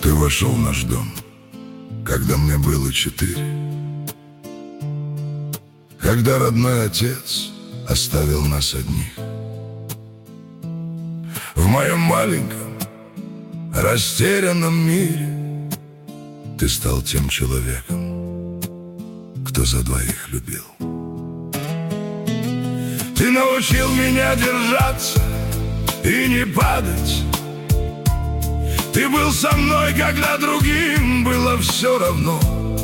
Ты вошел в наш дом, когда мне было 4, когда родной отец оставил нас одних. В моем маленьком, растерянном мире ты стал тем человеком, кто за двоих любил. Ты научил меня держаться и не падать. Ты был со мной, когда другим было все равно.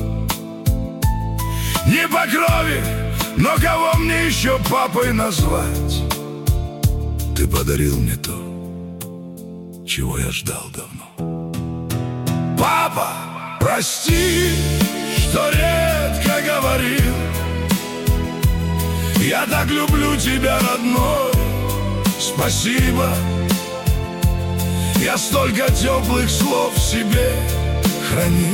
Не по крови, но кого мне еще папой назвать? Ты подарил мне то, чего я ждал давно. Папа, прости, что редко говорил. Я так люблю тебя, родной, спасибо. Я столько теплых слов в себе хранил,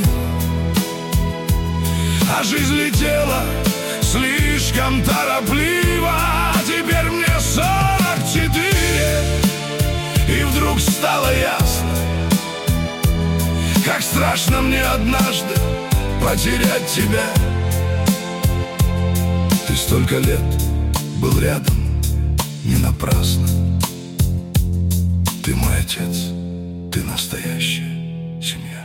а жизнь летела слишком торопливо. Теперь мне 44, и вдруг стало ясно, как страшно мне однажды потерять тебя. Ты столько лет был рядом, не напрасно. Ты мой отец, ты настоящая семья.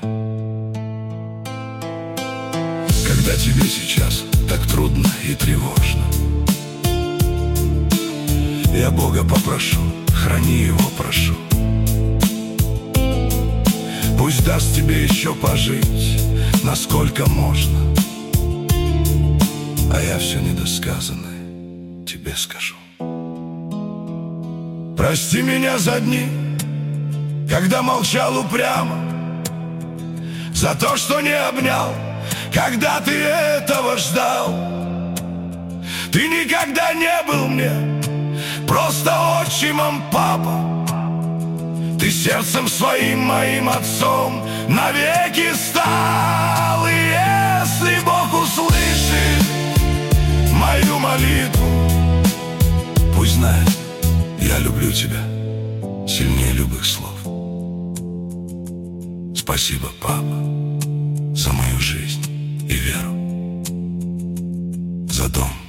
Когда тебе сейчас так трудно и тревожно, я Бога попрошу, храни его, прошу. Пусть даст тебе еще пожить, насколько можно, а я все недосказанное тебе скажу. Прости меня за дни, когда молчал упрямо, за то, что не обнял, когда ты этого ждал. Ты никогда не был мне просто отчимом, папа. Ты сердцем своим моим отцом навеки стал. И если Бог услышит мою молитву, пусть знает, я люблю тебя сильнее любых слов. Спасибо, папа, за мою жизнь и веру, за дом,